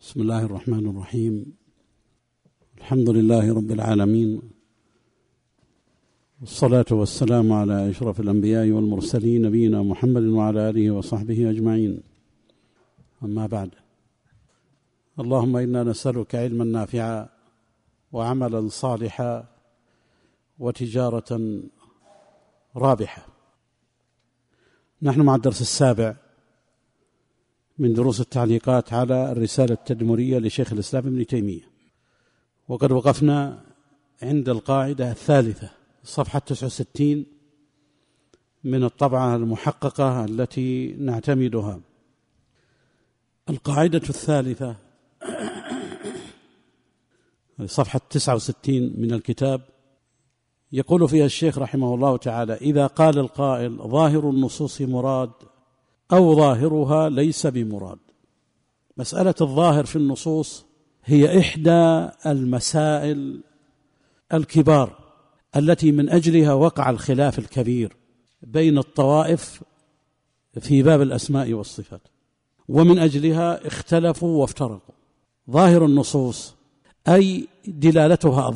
بسم الله الرحمن الرحيم. الحمد لله رب العالمين، والصلاة والسلام على أشرف الأنبياء والمرسلين نبينا محمد وعلى آله وصحبه أجمعين. أما بعد، اللهم إنا نسألك علما نافعا وعملا صالحا وتجارة رابحة. نحن مع الدرس السابع من دروس التعليقات على الرسالة التدمرية لشيخ الإسلام ابن تيمية، وقد وقفنا عند القاعدة الثالثة صفحة 69 من الطبعة المحققة التي نعتمدها. القاعدة الثالثة صفحة 69 من الكتاب، يقول فيها الشيخ رحمه الله تعالى: إذا قال القائل ظاهر النصوص مراد أو ظاهرها ليس بمراد. مسألة الظاهر في النصوص هي إحدى المسائل الكبار التي من أجلها وقع الخلاف الكبير بين الطوائف في باب الأسماء والصفات، ومن أجلها اختلفوا وافترقوا. ظاهر النصوص أي دلالتها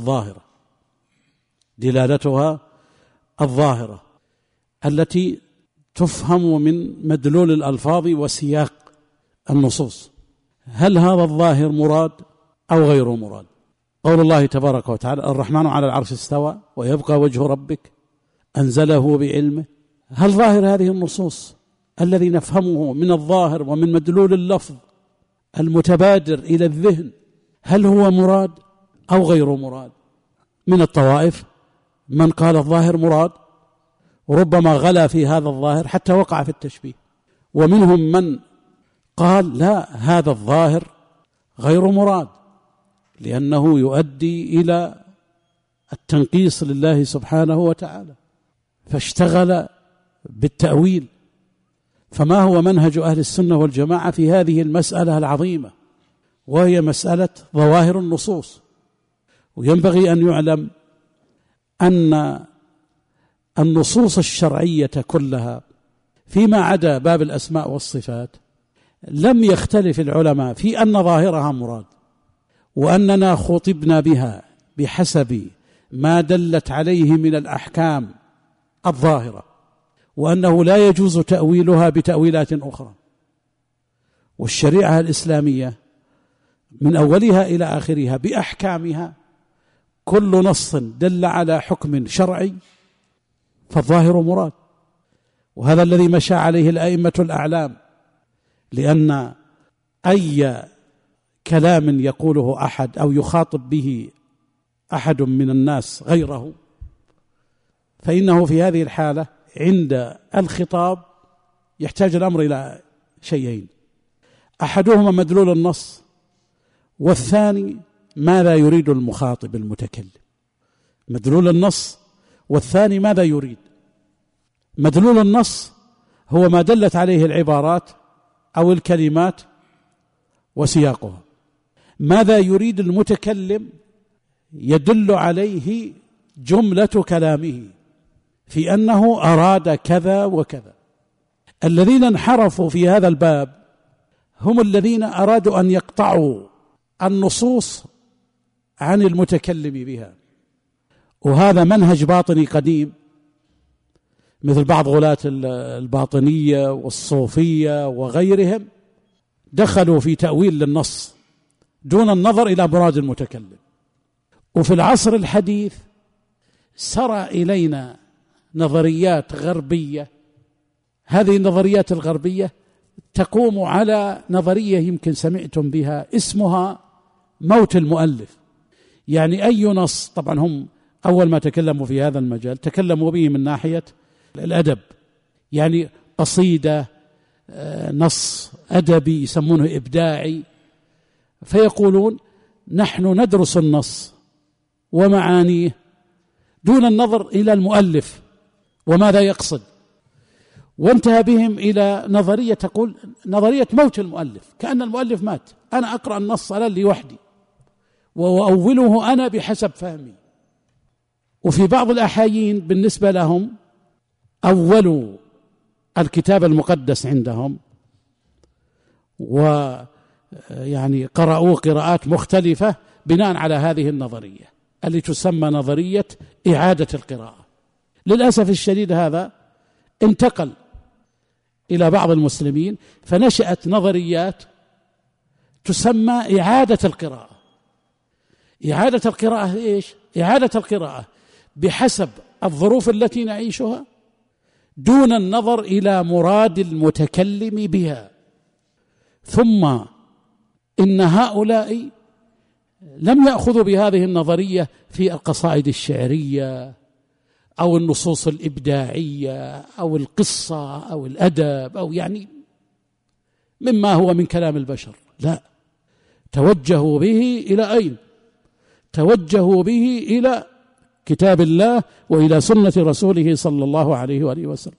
الظاهرة التي تفهم من مدلول الألفاظ وسياق النصوص. هل هذا الظاهر مراد أو غير مراد؟ قول الله تبارك وتعالى: الرحمن على العرش استوى ويبقى وجه ربك أنزله بعلمه. هل ظاهر هذه النصوص الذي نفهمه من الظاهر ومن مدلول اللفظ المتبادر إلى الذهن هل هو مراد أو غير مراد؟ من الطوائف من قال الظاهر مراد، وربما غلا في هذا الظاهر حتى وقع في التشبيه، ومنهم من قال لا، هذا الظاهر غير مراد لأنه يؤدي إلى التنقيص لله سبحانه وتعالى، فاشتغل بالتأويل. فما هو منهج أهل السنة والجماعة في هذه المسألة العظيمة، وهي مسألة ظواهر النصوص؟ وينبغي أن يعلم أن النصوص الشرعية كلها فيما عدا باب الأسماء والصفات لم يختلف العلماء في أن ظاهرها مراد، وأننا خطبنا بها بحسب ما دلت عليه من الأحكام الظاهرة، وأنه لا يجوز تأويلها بتأويلات أخرى. والشريعة الإسلامية من أولها إلى آخرها بأحكامها كل نص دل على حكم شرعي فالظاهر مراد، وهذا الذي مشى عليه الأئمة الأعلام، لأن أي كلام يقوله أحد أو يخاطب به أحد من الناس غيره فإنه في هذه الحالة عند الخطاب يحتاج الأمر إلى شيئين: أحدهما مدلول النص، والثاني ماذا يريد المخاطب المتكلم. مدلول النص، والثاني ماذا يريد. مدلول النص هو ما دلت عليه العبارات أو الكلمات وسياقها. ماذا يريد المتكلم يدل عليه جملة كلامه في أنه أراد كذا وكذا. الذين انحرفوا في هذا الباب هم الذين أرادوا أن يقطعوا النصوص عن المتكلم بها، وهذا منهج باطني قديم، مثل بعض غلاة الباطنية والصوفية وغيرهم، دخلوا في تأويل للنص دون النظر إلى مراد المتكلم. وفي العصر الحديث سرى إلينا نظريات غربية، هذه النظريات الغربية تقوم على نظرية يمكن سمعتم بها اسمها موت المؤلف. يعني أي نص، طبعا هم أول ما تكلموا في هذا المجال تكلموا به من ناحية الأدب، يعني قصيدة، نص أدبي يسمونه إبداعي، فيقولون نحن ندرس النص ومعانيه دون النظر إلى المؤلف وماذا يقصد. وانتهى بهم إلى نظرية تقول نظرية موت المؤلف، كأن المؤلف مات، أنا أقرأ النص على اللي وحدي وأوله أنا بحسب فهمي. وفي بعض الأحايين بالنسبة لهم أولوا الكتاب المقدس عندهم يعني قرأوا قراءات مختلفة بناء على هذه النظرية التي تسمى نظرية إعادة القراءة. للأسف الشديد هذا انتقل إلى بعض المسلمين، فنشأت نظريات تسمى إعادة القراءة. إعادة القراءة إيش؟ إعادة القراءة بحسب الظروف التي نعيشها دون النظر إلى مراد المتكلم بها. ثم إن هؤلاء لم يأخذوا بهذه النظرية في القصائد الشعرية أو النصوص الإبداعية أو القصة أو الأدب أو يعني مما هو من كلام البشر، لا، توجهوا به إلى أين؟ توجهوا به إلى كتاب الله وإلى سنة رسوله صلى الله عليه وآله وسلم.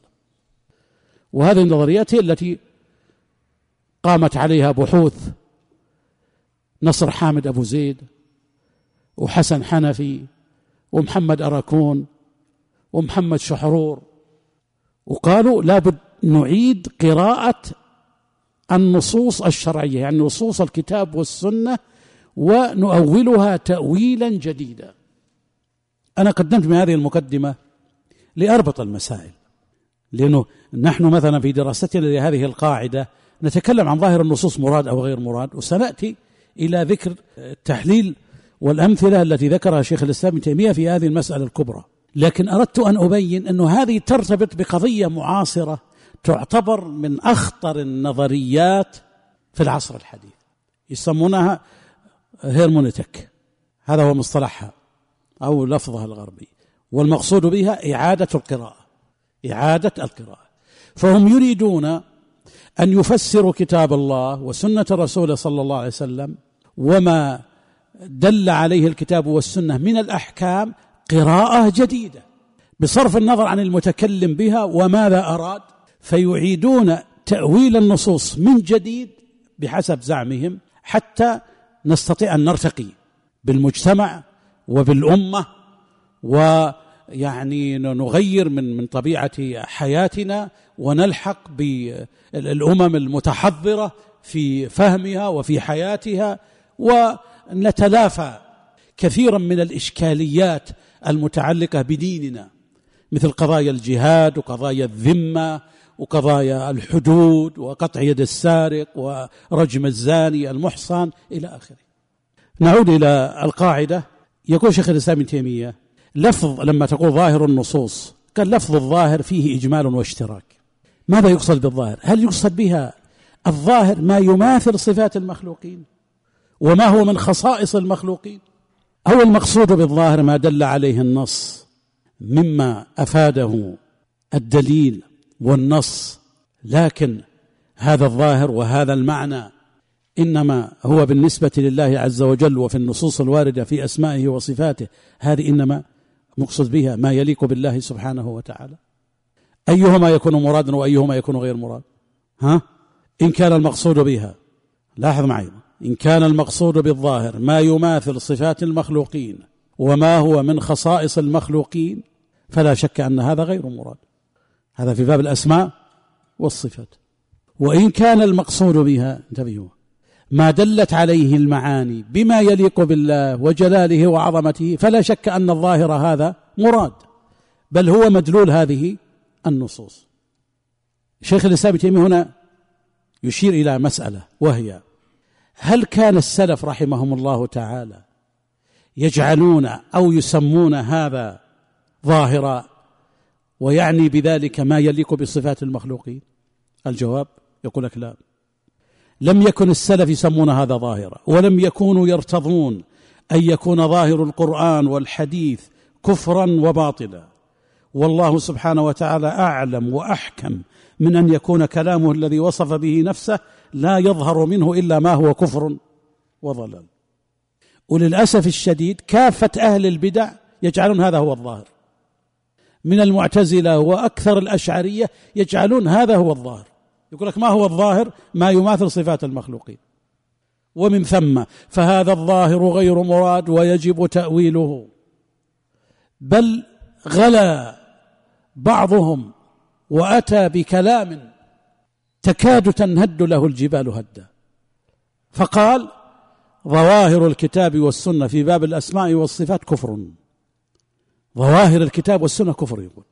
وهذه النظريات هي التي قامت عليها بحوث نصر حامد أبو زيد وحسن حنفي ومحمد أراكون ومحمد شحرور، وقالوا لابد نعيد قراءة النصوص الشرعية، يعني نصوص الكتاب والسنة، ونؤولها تأويلا جديدا. أنا قدمت من هذه المقدمة لأربط المسائل، لأنه نحن مثلا في دراستنا لهذه القاعدة نتكلم عن ظاهر النصوص مراد أو غير مراد، وسنأتي إلى ذكر التحليل والأمثلة التي ذكرها شيخ الإسلام ابن تيمية في هذه المسألة الكبرى. لكن أردت أن أبين أن هذه ترتبط بقضية معاصرة تعتبر من أخطر النظريات في العصر الحديث، يسمونها هيرمونيتك، هذا هو مصطلحها أو لفظها الغربي، والمقصود بها إعادة القراءة. إعادة القراءة، فهم يريدون أن يفسروا كتاب الله وسنة الرسول صلى الله عليه وسلم وما دل عليه الكتاب والسنة من الأحكام قراءة جديدة بصرف النظر عن المتكلم بها وماذا أراد، فيعيدون تأويل النصوص من جديد بحسب زعمهم حتى نستطيع أن نرتقي بالمجتمع وبالأمة، ويعني نغير من طبيعة حياتنا ونلحق بالأمم المتحضرة في فهمها وفي حياتها، ونتلافى كثيرا من الإشكاليات المتعلقة بديننا مثل قضايا الجهاد وقضايا الذمة وقضايا الحدود وقطع يد السارق ورجم الزاني المحصن إلى آخره. نعود إلى القاعدة. يقول شيخ الإسلام ابن تيمية لفظ لما تقول ظاهر النصوص، قال لفظ الظاهر فيه إجمال واشتراك. ماذا يقصد بالظاهر؟ هل يقصد بها الظاهر ما يماثل صفات المخلوقين وما هو من خصائص المخلوقين، أو المقصود بالظاهر ما دل عليه النص مما أفاده الدليل والنص، لكن هذا الظاهر وهذا المعنى إنما هو بالنسبة لله عز وجل وفي النصوص الواردة في أسمائه وصفاته، هذه إنما مقصد بها ما يليق بالله سبحانه وتعالى. أيهما يكون مرادا وأيهما يكون غير مراد؟ إن كان المقصود بها، لاحظ معي، إن كان المقصود بالظاهر ما يماثل صفات المخلوقين وما هو من خصائص المخلوقين فلا شك أن هذا غير مراد، هذا في باب الأسماء والصفات. وإن كان المقصود بها، انتبهوا، ما دلت عليه المعاني بما يليق بالله وجلاله وعظمته فلا شك أن الظاهر هذا مراد، بل هو مدلول هذه النصوص. شيخ الإسلام ابن تيمية هنا يشير إلى مسألة، وهي هل كان السلف رحمهم الله تعالى يجعلون أو يسمون هذا ظاهرا ويعني بذلك ما يليق بصفات المخلوقين؟ الجواب يقول لك لا، لم يكن السلف يسمون هذا ظاهرا، ولم يكونوا يرتضون أن يكون ظاهر القرآن والحديث كفرا وباطلا، والله سبحانه وتعالى أعلم وأحكم من أن يكون كلامه الذي وصف به نفسه لا يظهر منه إلا ما هو كفر وضلال. وللأسف الشديد كافة أهل البدع يجعلون هذا هو الظاهر، من المعتزلة وأكثر الأشعرية يجعلون هذا هو الظاهر، يقول لك ما هو الظاهر؟ ما يماثل صفات المخلوقين، ومن ثم فهذا الظاهر غير مراد ويجب تأويله. بل غلا بعضهم وأتى بكلام تكاد تنهد له الجبال هدا، فقال ظواهر الكتاب والسنة في باب الأسماء والصفات كفر. ظواهر الكتاب والسنة كفر، يقول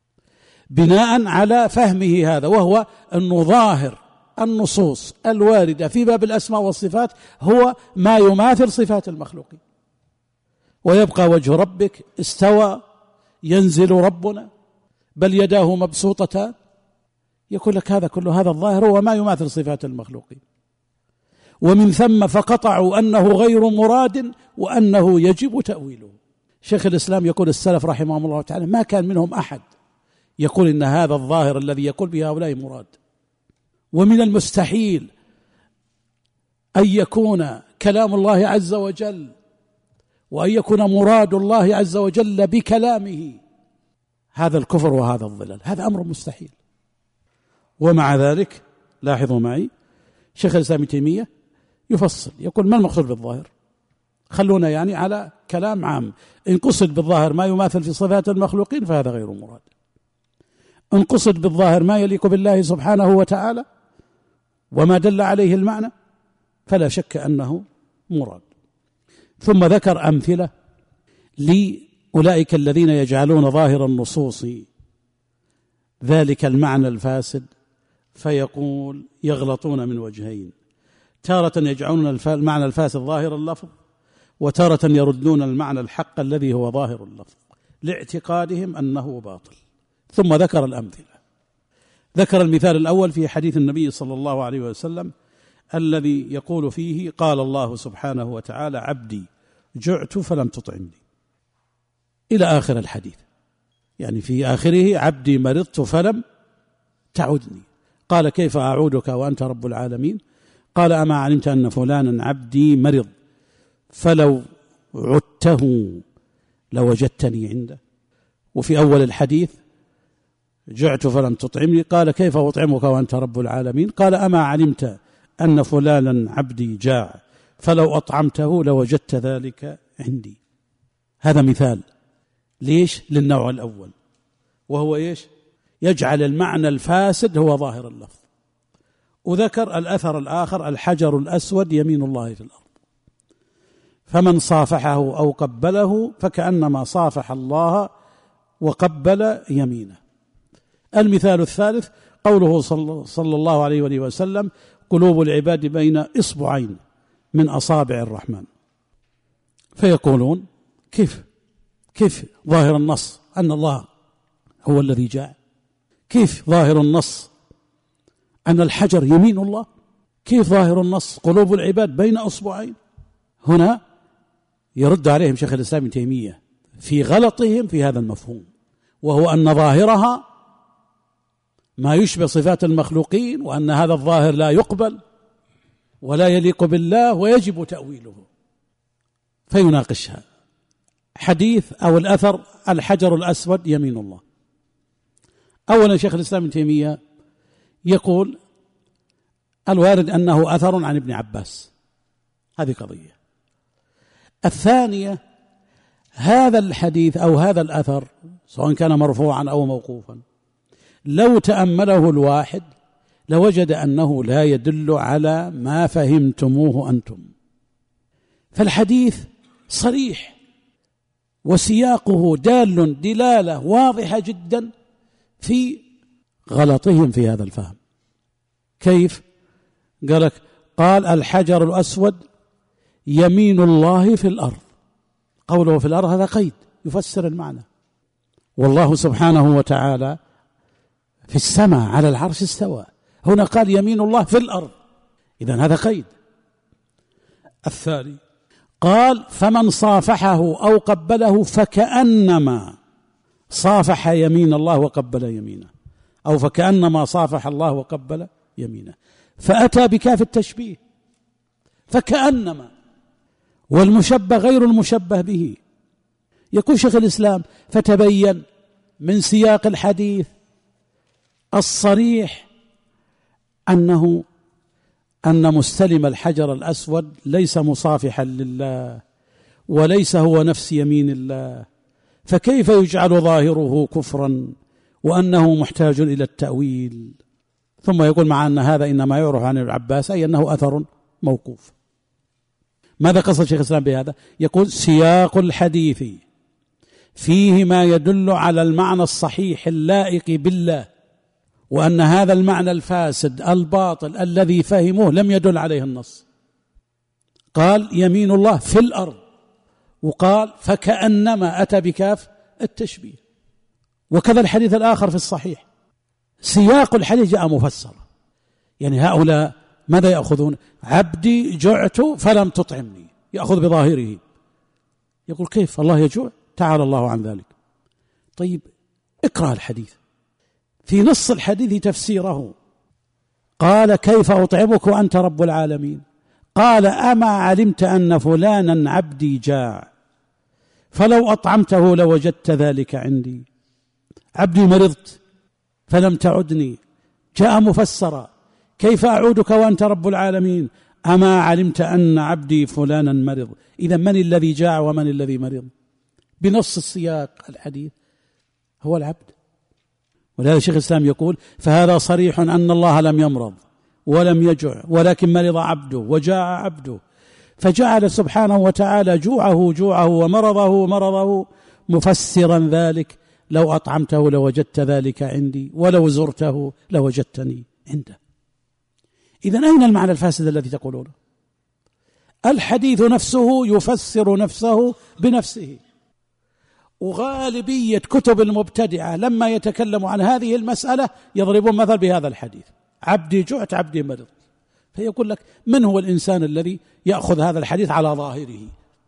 بناء على فهمه هذا، وهو أنه ظاهر النصوص الواردة في باب الأسماء والصفات هو ما يماثل صفات المخلوقين. ويبقى وجه ربك، استوى، ينزل ربنا، بل يداه مبسوطتان. يقول لك هذا كله، هذا الظاهر هو ما يماثل صفات المخلوقين. ومن ثم فقطعوا أنه غير مراد وأنه يجب تأويله. شيخ الإسلام يقول السلف رحمهم الله تعالى ما كان منهم أحد يقول إن هذا الظاهر الذي يقول به هؤلاء مراد. ومن المستحيل أن يكون كلام الله عز وجل وأن يكون مراد الله عز وجل بكلامه هذا الكفر وهذا الضلال، هذا أمر مستحيل. ومع ذلك لاحظوا معي شيخ الإسلام ابن تيمية يفصل، يقول ما المقصود بالظاهر؟ خلونا يعني على كلام عام. إن قصد بالظاهر ما يماثل في صفات المخلوقين فهذا غير مراد. إن قصد بالظاهر ما يليق بالله سبحانه وتعالى وما دل عليه المعنى فلا شك أنه مراد. ثم ذكر أمثلة لأولئك الذين يجعلون ظاهر النصوص ذلك المعنى الفاسد، فيقول يغلطون من وجهين: تارة يجعلون المعنى الفاسد ظاهر اللفظ، وتارة يردون المعنى الحق الذي هو ظاهر اللفظ لاعتقادهم أنه باطل. ثم ذكر الأمثلة. ذكر المثال الأول في حديث النبي صلى الله عليه وسلم الذي يقول فيه: قال الله سبحانه وتعالى: عبدي جعت فلم تطعمني، إلى آخر الحديث. يعني في آخره: عبدي مرضت فلم تعدني. قال: كيف أعودك وأنت رب العالمين؟ قال: أما علمت أن فلانا عبدي مرض فلو عدته لوجدتني عنده. وفي أول الحديث: جعت فلم تطعمني. قال: كيف أطعمك وأنت رب العالمين؟ قال: أما علمت أن فلانا عبدي جاع فلو أطعمته لوجدت ذلك عندي. هذا مثال ليش؟ للنوع الأول، وهو إيش؟ يجعل المعنى الفاسد هو ظاهر اللفظ. وذكر الأثر الآخر: الحجر الأسود يمين الله في الأرض، فمن صافحه أو قبله فكأنما صافح الله وقبل يمينه. المثال الثالث قوله صلى الله عليه وآله وسلم: قلوب العباد بين إصبعين من أصابع الرحمن. فيقولون كيف ظاهر النص أن الله هو الذي جاء؟ كيف ظاهر النص أن الحجر يمين الله؟ كيف ظاهر النص قلوب العباد بين أصبعين؟ هنا يرد عليهم شيخ الإسلام ابن تيمية في غلطهم في هذا المفهوم، وهو أن ظاهرها ما يشبه صفات المخلوقين، وأن هذا الظاهر لا يقبل ولا يليق بالله ويجب تأويله. فيناقشها حديث أو الأثر: الحجر الأسود يمين الله. أولا شيخ الإسلام ابن تيمية يقول الوارد أنه أثر عن ابن عباس، هذه قضية. الثانية: هذا الحديث أو هذا الأثر سواء كان مرفوعا أو موقوفا لو تأمله الواحد لوجد أنه لا يدل على ما فهمتموه أنتم. فالحديث صريح وسياقه دال دلالة واضحة جدا في غلطهم في هذا الفهم. كيف؟ قال الحجر الأسود يمين الله في الأرض. قوله في الأرض هذا قيد يفسر المعنى، والله سبحانه وتعالى في السماء على العرش استوى. هنا قال يمين الله في الأرض، إذن هذا قيد. الثاني قال: فمن صافحه أو قبله فكأنما صافح يمين الله وقبل يمينه، أو فكأنما صافح الله وقبل يمينه، فأتى بكاف التشبيه فكأنما، والمشبه غير المشبه به. يقول شيخ الإسلام: فتبين من سياق الحديث الصريح أن مستلم الحجر الأسود ليس مصافحا لله وليس هو نفس يمين الله، فكيف يجعل ظاهره كفرا وأنه محتاج إلى التأويل؟ ثم يقول: مع أن هذا إنما يعرف عن ابن عباس، أي أنه أثر موقوف. ماذا قصد شيخ الإسلام بهذا؟ يقول سياق الحديث فيه ما يدل على المعنى الصحيح اللائق بالله، وأن هذا المعنى الفاسد الباطل الذي فهموه لم يدل عليه النص. قال يمين الله في الأرض، وقال فكأنما، أتى بكاف التشبيه. وكذا الحديث الآخر في الصحيح سياق الحديث جاء مفسرا. يعني هؤلاء ماذا يأخذون؟ عبدي جعت فلم تطعمني، يأخذ بظاهره. يقول كيف الله يجوع؟ تعالى الله عن ذلك. طيب اقرأ الحديث، في نص الحديث تفسيره قال كيف أطعمك وأنت رب العالمين؟ قال أما علمت أن فلانا عبدي جاع فلو أطعمته لوجدت ذلك عندي؟ عبدي مرضت فلم تعدني، جاء مفسرا كيف أعودك وأنت رب العالمين؟ أما علمت أن عبدي فلانا مرض. إذا من الذي جاع ومن الذي مرض؟ بنص السياق الحديث هو العبد. ولهذا شيخ الإسلام يقول فهذا صريح أن الله لم يمرض ولم يجع، ولكن مرض عبده وجاع عبده، فجعل سبحانه وتعالى جوعه جوعه ومرضه مرضه مفسرا ذلك لو أطعمته لوجدت ذلك عندي ولو زرته لوجدتني عنده. إذن أين المعنى الفاسد الذي تقولونه؟ الحديث نفسه يفسر نفسه بنفسه. وغالبية كتب المبتدعة لما يتكلم عن هذه المسألة يضربون مثل بهذا الحديث عبدي جعت عبدي مرض. فيقول لك من هو الإنسان الذي يأخذ هذا الحديث على ظاهره؟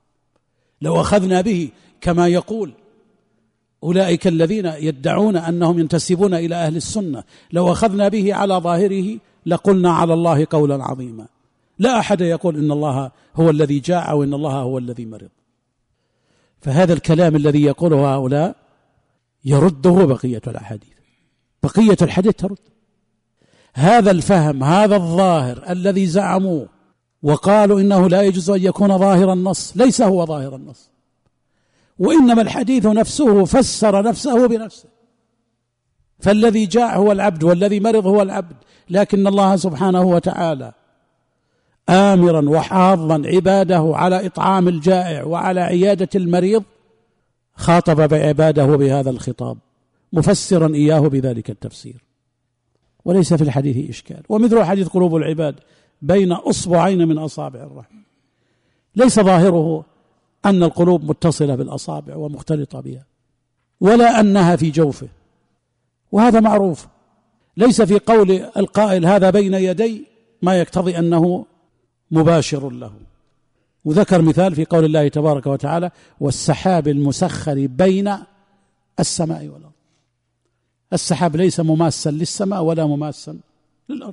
لو أخذنا به كما يقول أولئك الذين يدعون أنهم ينتسبون إلى أهل السنة، لو أخذنا به على ظاهره لقلنا على الله قولا عظيما. لا أحد يقول إن الله هو الذي جاع وإن الله هو الذي مرض. فهذا الكلام الذي يقوله هؤلاء يرده بقية الأحاديث، بقية الحديث ترد هذا الفهم، هذا الظاهر الذي زعموا وقالوا إنه لا يجوز أن يكون ظاهر النص، ليس هو ظاهر النص، وإنما الحديث نفسه فسر نفسه بنفسه. فالذي جاع هو العبد والذي مرض هو العبد، لكن الله سبحانه وتعالى آمرا وحاضا عباده على إطعام الجائع وعلى عيادة المريض خاطب بعباده بهذا الخطاب مفسرا إياه بذلك التفسير، وليس في الحديث إشكال. ومثل حديث قلوب العباد بين أصبعين من أصابع الرحمن، ليس ظاهره أن القلوب متصلة بالأصابع ومختلطة بها، ولا أنها في جوفه، وهذا معروف. ليس في قول القائل هذا بين يدي ما يقتضي أنه مباشر له. وذكر مثال في قول الله تبارك وتعالى والسحاب المسخر بين السماء والأرض. السحاب ليس مماسا للسماء ولا مماسا للأرض.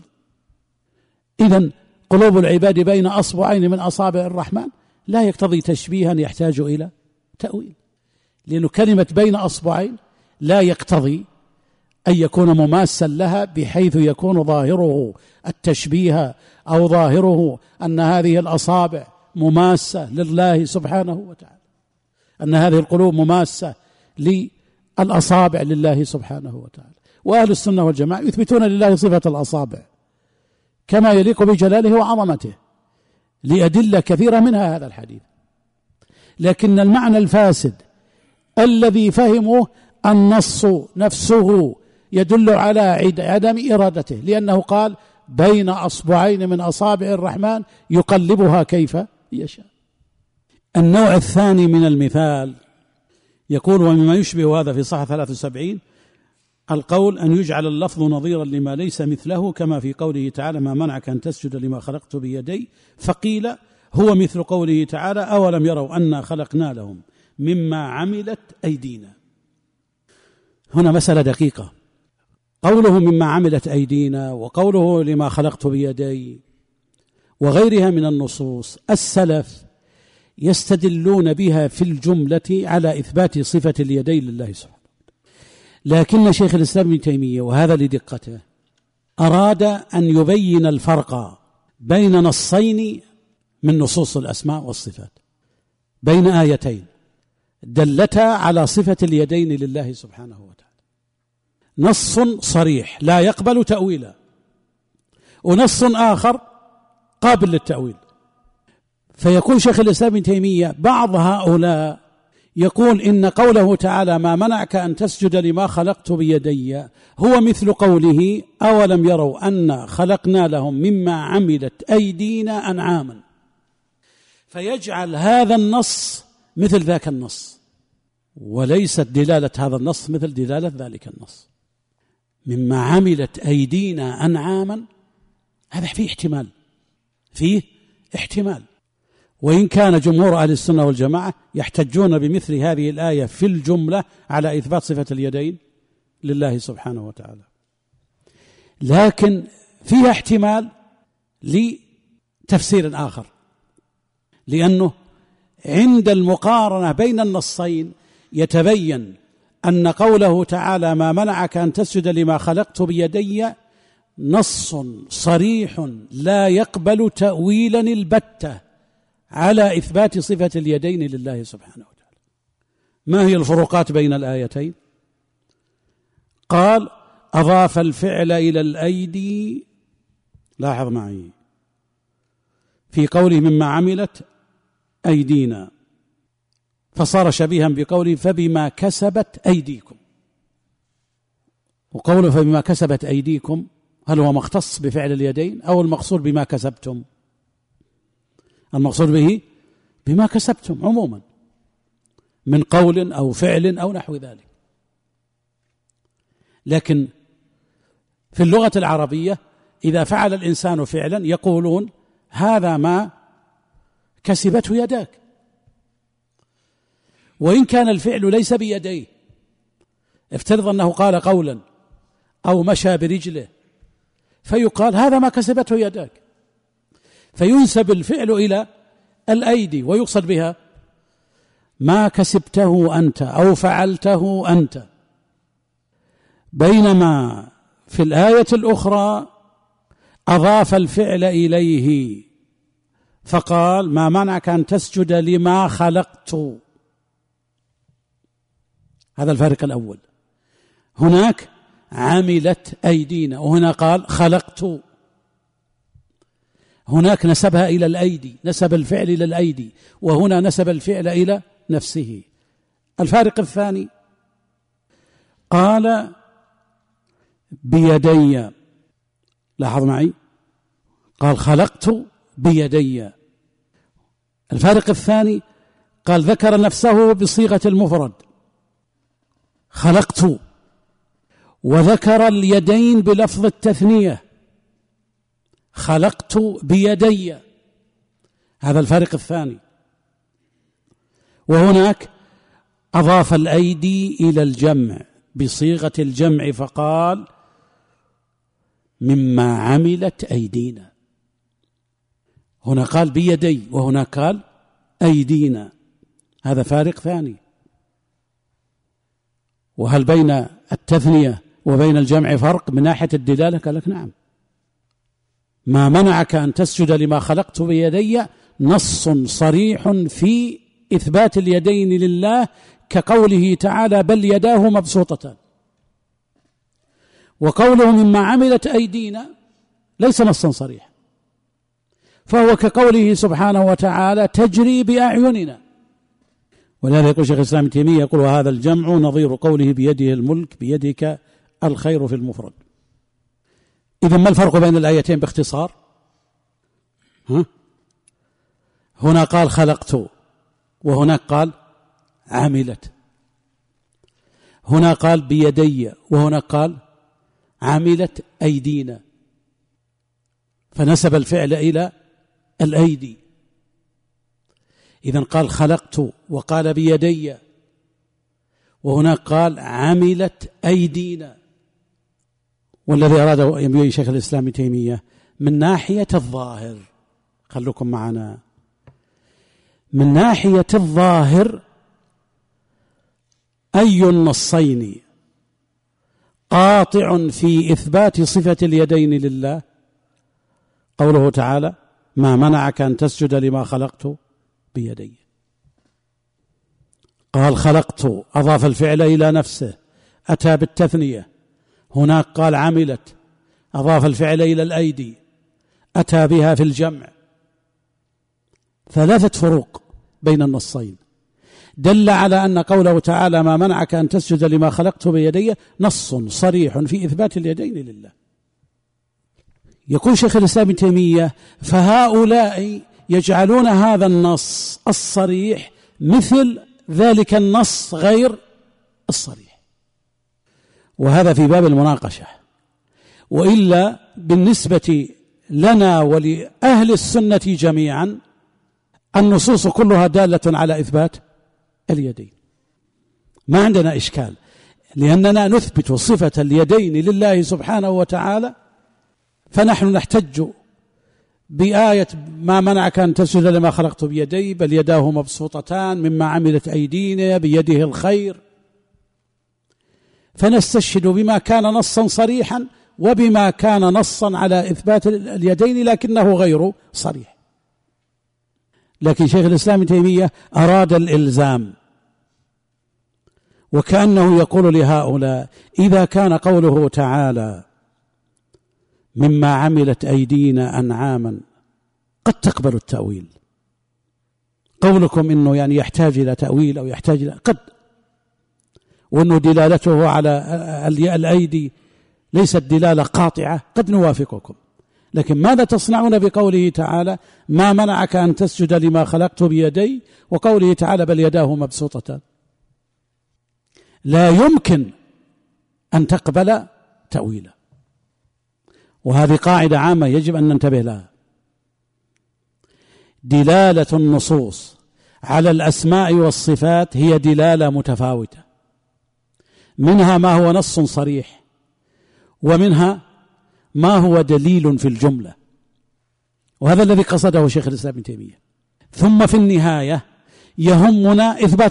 إذن قلوب العباد بين أصبعين من أصابع الرحمن لا يقتضي تشبيها يحتاج إلى تأويل، لأن كلمة بين أصبعين لا يقتضي أن يكون مماسا لها بحيث يكون ظاهره التشبيه أو ظاهره أن هذه الأصابع مماسة لله سبحانه وتعالى، أن هذه القلوب مماسة للأصابع لله سبحانه وتعالى. وأهل السنة والجماعة يثبتون لله صفة الأصابع كما يليق بجلاله وعظمته لأدلة كثيرة منها هذا الحديث. لكن المعنى الفاسد الذي فهمه النص نفسه يدل على عدم إرادته، لأنه قال بين أصبعين من أصابع الرحمن يقلبها كيف يشاء. النوع الثاني من المثال يقول ومما يشبه هذا في صحة 73 القول أن يجعل اللفظ نظيرا لما ليس مثله، كما في قوله تعالى ما منعك أن تسجد لما خلقت بيدي، فقيل هو مثل قوله تعالى أولم يروا أنا خلقنا لهم مما عملت أيدينا. هنا مسألة دقيقة، قوله مما عملت أيدينا وقوله لما خلقت بيدي وغيرها من النصوص السلف يستدلون بها في الجملة على إثبات صفة اليدين لله سبحانه. لكن شيخ الإسلام ابن تيمية وهذا لدقته أراد أن يبين الفرق بين نصين من نصوص الأسماء والصفات، بين آيتين دلتا على صفة اليدين لله سبحانه وتعالى، نص صريح لا يقبل تأويلا، ونص آخر قابل للتأويل. فيكون شيخ الإسلام ابن تيمية بعض هؤلاء يقول إن قوله تعالى ما منعك أن تسجد لما خلقت بيدي هو مثل قوله أولم يروا أن خلقنا لهم مما عملت أيدينا أنعاما، فيجعل هذا النص مثل ذاك النص، وليست دلالة هذا النص مثل دلالة ذلك النص. مما عملت أيدينا أنعاما هذا فيه احتمال، وإن كان جمهور أهل السنة والجماعة يحتجون بمثل هذه الآية في الجملة على إثبات صفة اليدين لله سبحانه وتعالى، لكن فيها احتمال لتفسير آخر، لأنه عند المقارنة بين النصين يتبين أن قوله تعالى ما منعك أن تسجد لما خلقت بيدي نص صريح لا يقبل تأويلا البتة على إثبات صفة اليدين لله سبحانه وتعالى. ما هي الفروقات بين الآيتين؟ قال أضاف الفعل إلى الأيدي، لاحظ معي في قوله مما عملت أيدينا، فصار شبيها بقوله فبما كسبت أيديكم، وقوله فبما كسبت أيديكم هل هو مختص بفعل اليدين أو المقصود بما كسبتم؟ المقصود به بما كسبتم عموما من قول أو فعل أو نحو ذلك. لكن في اللغة العربية إذا فعل الإنسان فعلا يقولون هذا ما كسبته يداك، وإن كان الفعل ليس بيديه، افترض أنه قال قولا أو مشى برجله فيقال هذا ما كسبته يداك، فينسب الفعل إلى الأيدي ويقصد بها ما كسبته أنت أو فعلته أنت. بينما في الآية الأخرى أضاف الفعل إليه فقال ما منعك أن تسجد لما خلقت. هذا الفارق الأول، هناك عملت أيدينا وهنا قال خلقت، هناك نسبها إلى الأيدي، نسب الفعل إلى الأيدي، وهنا نسب الفعل إلى نفسه. الفارق الثاني قال بيدي، لاحظ معي قال خلقت بيدي. الفارق الثاني قال ذكر نفسه بصيغة المفرد خلقت، وذكر اليدين بلفظ التثنية خلقت بيدي. هذا الفارق الثاني. وهناك أضاف الأيدي إلى الجمع بصيغة الجمع فقال مما عملت أيدينا، هنا قال بيدي وهنا قال أيدينا، هذا فارق ثاني. وهل بين التثنية وبين الجمع فرق من ناحية الدلالة؟ قال لك نعم. ما منعك أن تسجد لما خلقت بيدي نص صريح في إثبات اليدين لله كقوله تعالى بل يداه مبسوطتان، وقوله مما عملت أيدينا ليس نصا صريحا، فهو كقوله سبحانه وتعالى تجري بأعيننا. ولهذا يقول شيخ الإسلام ابن تيمية يقول وهذا الجمع نظير قوله بيده الملك بيدك الخير في المفرد. إذن ما الفرق بين الآيتين باختصار؟ هنا قال خلقت وهناك قال عملت، هنا قال بيدي وهناك قال عملت أيدينا، فنسب الفعل إلى الأيدي. إذن قال خلقت وقال بيدي وهناك قال عملت أيدينا. والذي أراد يبين شيخ الإسلام ابن تيمية من ناحية الظاهر، خلوكم معنا، من ناحية الظاهر أي النصين قاطع في إثبات صفة اليدين لله؟ قوله تعالى ما منعك أن تسجد لما خلقت بيدي، قال خلقت أضاف الفعل إلى نفسه أتى بالتثنية، هناك قال عملت أضاف الفعل إلى الأيدي أتى بها في الجمع ثلاثة فروق بين النصين. دل على أن قوله تعالى ما منعك أن تسجد لما خلقت بيدي نص صريح في إثبات اليدين لله. يقول شيخ الإسلام ابن تيمية فهؤلاء يجعلون هذا النص الصريح مثل ذلك النص غير الصريح، وهذا في باب المناقشة. وإلا بالنسبة لنا ولأهل السنة جميعا النصوص كلها دالة على إثبات اليدين، ما عندنا إشكال، لأننا نثبت صفة اليدين لله سبحانه وتعالى، فنحن نحتج بآية ما منعك أن تسجد لما خلقت بيدي بل يداه مبسوطتان مما عملت أيدينا بيده الخير، فنستشهد بما كان نصا صريحا وبما كان نصا على إثبات اليدين لكنه غير صريح. لكن شيخ الإسلام ابن تيمية أراد الإلزام، وكأنه يقول لهؤلاء إذا كان قوله تعالى مما عملت أيدينا أنعاما قد تقبل التأويل، قولكم إنه يعني يحتاج إلى تأويل أو يحتاج إلى قد، وإنه دلالته على الأيدي ليست دلالة قاطعة قد نوافقكم، لكن ماذا تصنعون بقوله تعالى ما منعك أن تسجد لما خلقت بيدي وقوله تعالى بل يداه مبسوطتان؟ لا يمكن أن تقبل تأويله، وهذه قاعدة عامة يجب أن ننتبه لها. دلالة النصوص على الأسماء والصفات هي دلالة متفاوتة، منها ما هو نص صريح ومنها ما هو دليل في الجملة، وهذا الذي قصده شيخ الإسلام ابن تيمية. ثم في النهاية يهمنا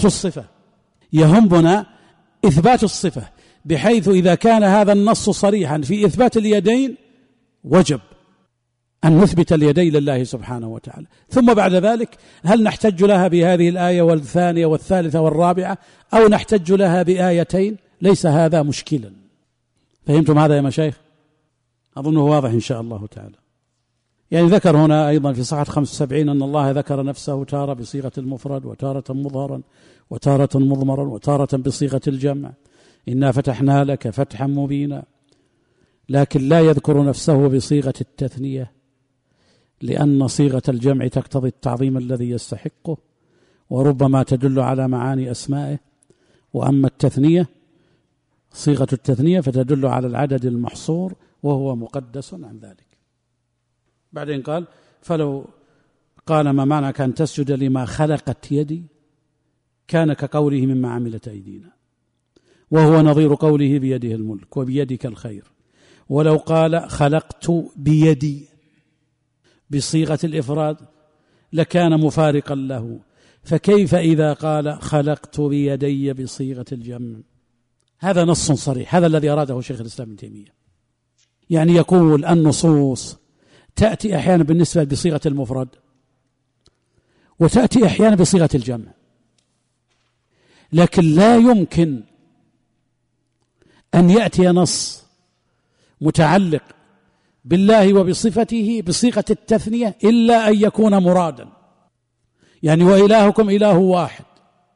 إثبات الصفة بحيث إذا كان هذا النص صريحا في إثبات اليدين وجب أن نثبت اليدين لله سبحانه وتعالى، ثم بعد ذلك هل نحتج لها بهذه الآية والثانية والثالثة والرابعة أو نحتج لها بآيتين؟ ليس هذا مشكلا. فهمتم هذا يا مشايخ؟ أظنه واضح إن شاء الله تعالى. يعني ذكر هنا أيضا في صفحة 75 أن الله ذكر نفسه تارة بصيغة المفرد وتارة مظهرا وتارة مضمرا وتارة بصيغة الجمع، إنا فتحنا لك فتحا مبينا، لكن لا يذكر نفسه بصيغة التثنية لأن صيغة الجمع تقتضي التعظيم الذي يستحقه وربما تدل على معاني أسمائه، وأما التثنية صيغة التثنية فتدل على العدد المحصور وهو مقدس عن ذلك. بعدين قال فلو قال ما معنى أن تسجد لما خلقت يدي كان كقوله مما عملت أيدينا، وهو نظير قوله بيده الملك وبيدك الخير. ولو قال خلقت بيدي بصيغة الإفراد لكان مفارقا له، فكيف إذا قال خلقت بيدي بصيغة الجمع؟ هذا نص صريح، هذا الذي أراده شيخ الإسلام ابن تيمية. يعني يقول النصوص تأتي أحيانا بالنسبة بصيغة المفرد وتأتي أحيانا بصيغة الجمع، لكن لا يمكن أن يأتي نص متعلق بالله وبصفته بصيغة التثنية إلا أن يكون مرادا. يعني وإلهكم إله واحد،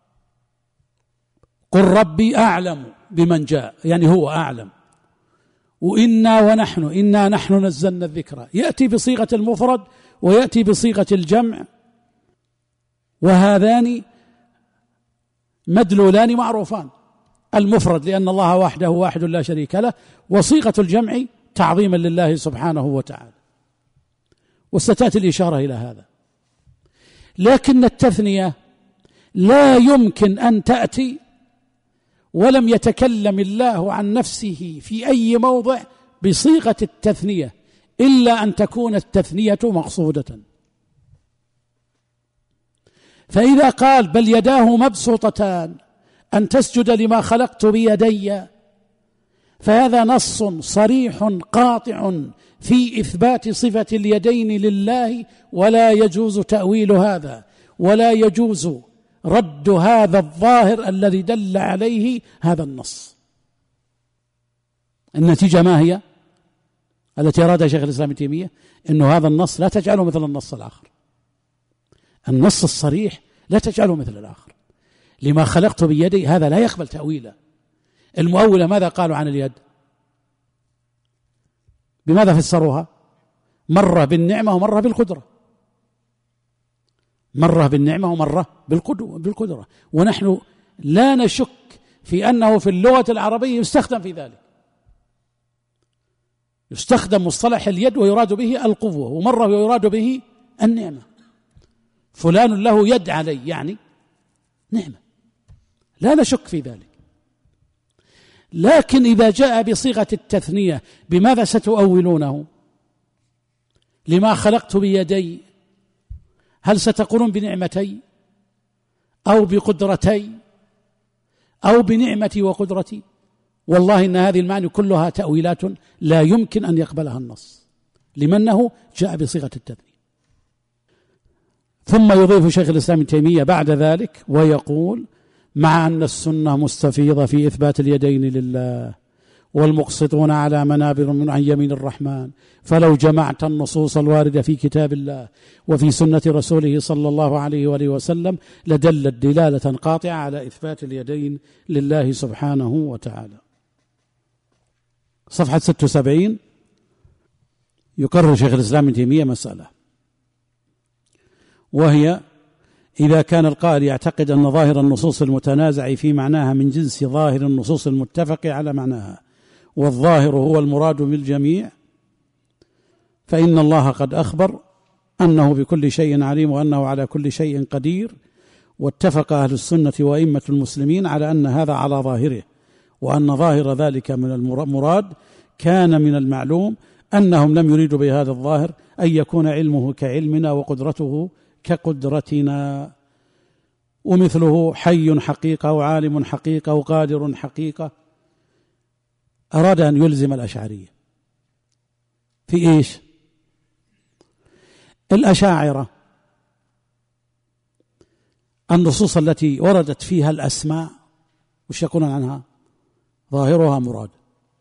قل ربي أعلم بمن جاء، يعني هو أعلم، إنا نحن نزلنا الذكر، يأتي بصيغة المفرد ويأتي بصيغة الجمع، وهذان مدلولان معروفان، المفرد لأن الله وحده واحد لا شريك له، وصيغة الجمع تعظيما لله سبحانه وتعالى، وستأتي الإشارة إلى هذا. لكن التثنية لا يمكن أن تأتي ولم يتكلم الله عن نفسه في أي موضع بصيغة التثنية إلا أن تكون التثنية مقصودة. فإذا قال بل يداه مبسوطتان أن تسجد لما خلقت بيدي، فهذا نص صريح قاطع في إثبات صفة اليدين لله، ولا يجوز تأويل هذا ولا يجوز رد هذا الظاهر الذي دل عليه هذا النص. النتيجة ما هي التي أرادها شيخ الإسلام ابن تيمية؟ إنه هذا النص لا تجعله مثل النص الآخر. النص الصريح لا تجعله مثل الآخر. لما خلقت بيدي هذا لا يقبل تأويلا. المؤولة ماذا قالوا عن اليد؟ بماذا فسروها؟ مرة بالنعمة ومرة بالقدرة، مرة بالنعمة ومرة بالقدرة. ونحن لا نشك في أنه في اللغة العربية يستخدم في ذلك، يستخدم مصطلح اليد ويراد به القوة، ومرة يراد به النعمة. فلان له يد علي يعني نعمة، لا نشك في ذلك. لكن إذا جاء بصيغة التثنية بماذا ستؤولونه؟ لما خلقت بيدي، هل ستقولون بنعمتي أو بقدرتي أو بنعمتي وقدرتي؟ والله إن هذه المعاني كلها تأويلات لا يمكن أن يقبلها النص، لمنه جاء بصيغة التثنية. ثم يضيف شيخ الإسلام ابن تيمية بعد ذلك ويقول: مع أن السنة مستفيضة في إثبات اليدين لله، والمقسطون على منابر من عن يمين الرحمن، فلو جمعت النصوص الواردة في كتاب الله وفي سنة رسوله صلى الله عليه وآله وسلم لدلت دلالة قاطعة على إثبات اليدين لله سبحانه وتعالى. صفحة 76 يقرر شيخ الإسلام ابن تيمية مسألة، وهي: إذا كان القائل يعتقد أن ظاهر النصوص المتنازع في معناها من جنس ظاهر النصوص المتفق على معناها، والظاهر هو المراد بالجميع، فإن الله قد أخبر أنه بكل شيء عليم وأنه على كل شيء قدير، واتفق أهل السنة وأئمة المسلمين على أن هذا على ظاهره، وأن ظاهر ذلك من المراد كان من المعلوم أنهم لم يريدوا بهذا الظاهر أن يكون علمه كعلمنا وقدرته كقدرتنا، ومثله حي حقيقة وعالم حقيقة وقادر حقيقة. أراد أن يلزم الأشعرية في إيش؟ الأشاعرة النصوص التي وردت فيها الأسماء وش يقولون عنها؟ ظاهرها مراد.